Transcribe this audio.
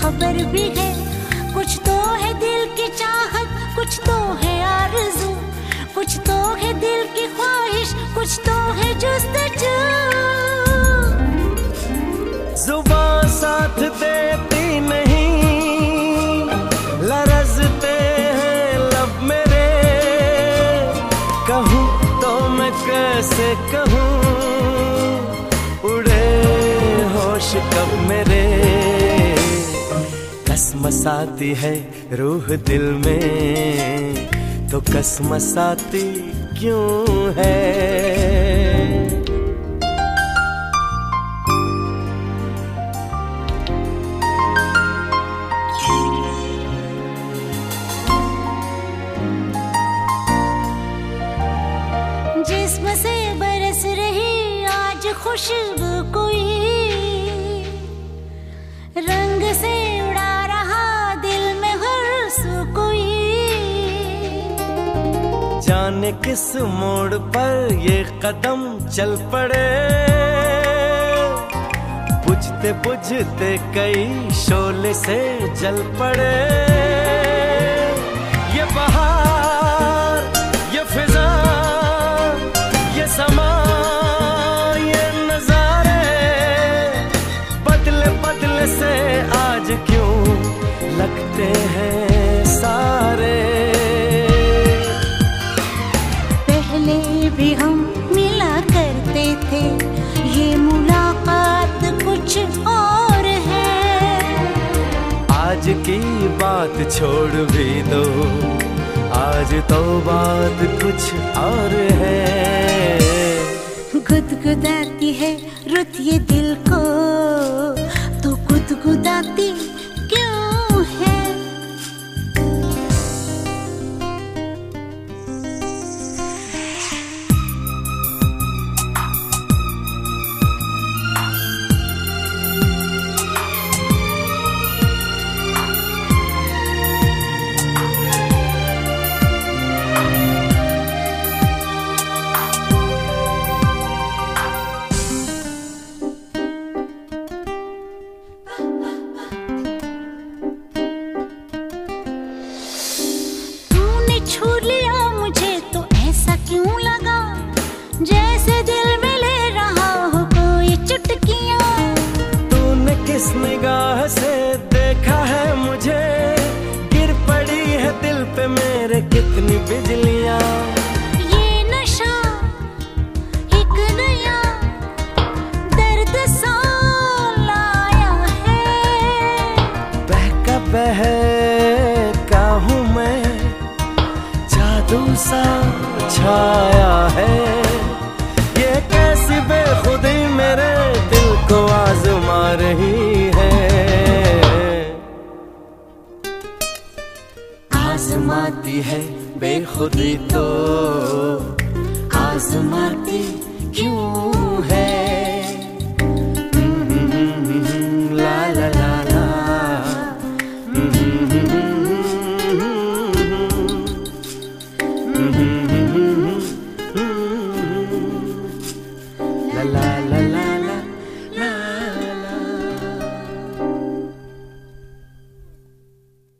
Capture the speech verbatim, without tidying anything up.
खबर भी है। कुछ तो है दिल की चाहत, कुछ तो है आरज़ू, कुछ तो है दिल की ख्वाहिश, कुछ तो है जुस्तजू। जुबान साथ देती नहीं, लरज़ते हैं लब मेरे। कहूँ तो मैं कैसे कहूँ, उड़े होश कब मेरे। कसमसाती है रूह दिल में, तो कसमसाती क्यों है। जिस्म से बरस रही आज खुशबू कोई, रंग से उड़ा रहा दिल में हुस्न कोई। जाने किस मोड़ पर ये कदम चल पड़े, बुझते बुझते कई शोले से जल पड़े। ये बहार, ये फिजा, ये समा, ये नजारे, बदले बदले से आज क्यों लगते हैं सारे। पहले भी हम मिला करते थे, ये मुलाकात कुछ और है। आज की बात छोड़ भी दो, आज तो बात कुछ और है। गुदगुदाती है रुत ये दिल को, तो गुदगुदाती क्यों है। छू लिया मुझे तो ऐसा क्यों लगा, जैसे दिल में ले रहा हो कोई चुटकियां। तूने किस निगाह से देखा है मुझे, गिर पड़ी है दिल पे मेरे कितनी बिजलियां। ये नशा एक नया दर्द सा लाया है। बहका बहका हूँ मैं, सा छाया है। ये कैसी बेखुदी मेरे दिल को आजमा रही है। आजमाती है बेखुदी तो आजमाती क्यों है।